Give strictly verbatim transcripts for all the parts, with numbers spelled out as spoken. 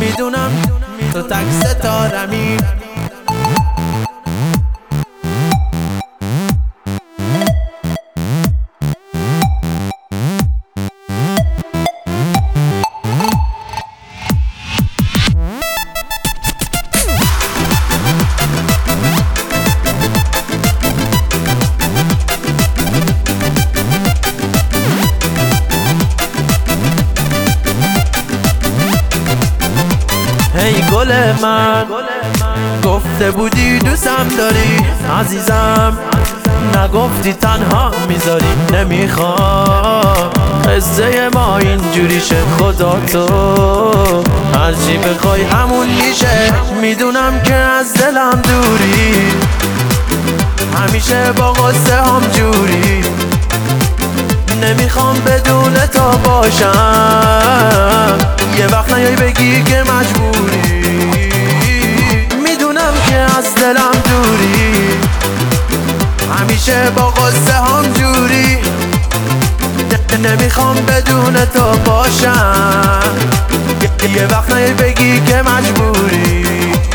میدونم تو تک ستارمی. هی گل من گفته بودی دوستم داری عزیزم، نگفتی تنها میذاری. نمیخوام قصه ما اینجوری شه، خدا تو هرچی بخوای همون میشه. میدونم که از دلم دوری، همیشه با قصه هم جوری. نمیخوام بدون تو باشم، یه وقت نیای بگی که مجبوری. میدونم که از دلم دوری، همیشه با قصه هم جوری. نمیخوام بدون تو باشم، یه وقت نیای بگی که مجبوری.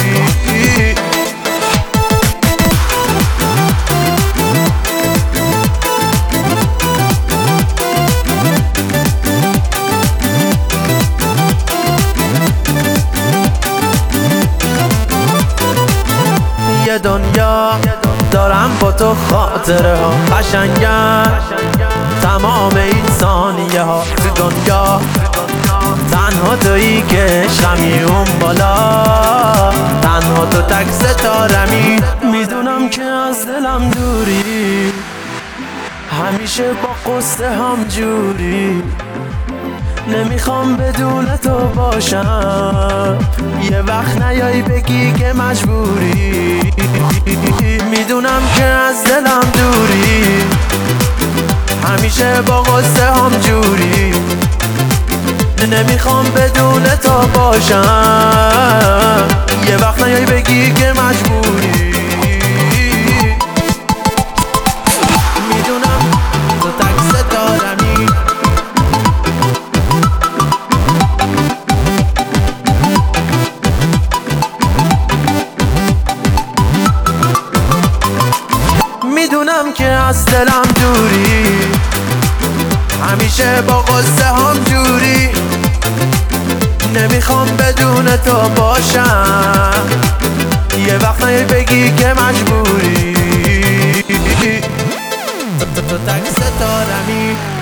یه دنیا دارم با تو خاطره ها قشنگن، تمام این ثانیه ها تو دنیا تنها تویی که عشقمی اون بالا، تنها تو تک ستارمی. میدونم که از دلم دوری، همیشه با قصه هم جوری. نمیخوام بدون تو باشم، یه وقت نیای بگی که مجبوری. میدونم که از دلم دوری، همیشه با قصه هم جوری. نمیخوام بدون تو باشم، یه وقت نیای بگی که مجبوری. میدونم تو تک ستارمی. میدونم که از دلم دوری، همیشه با قصه هم جوری. نمیخوام بدون تو باشم، یه وقت نیای بگی که مجبوری. تو, تو, تو تک ستارمی.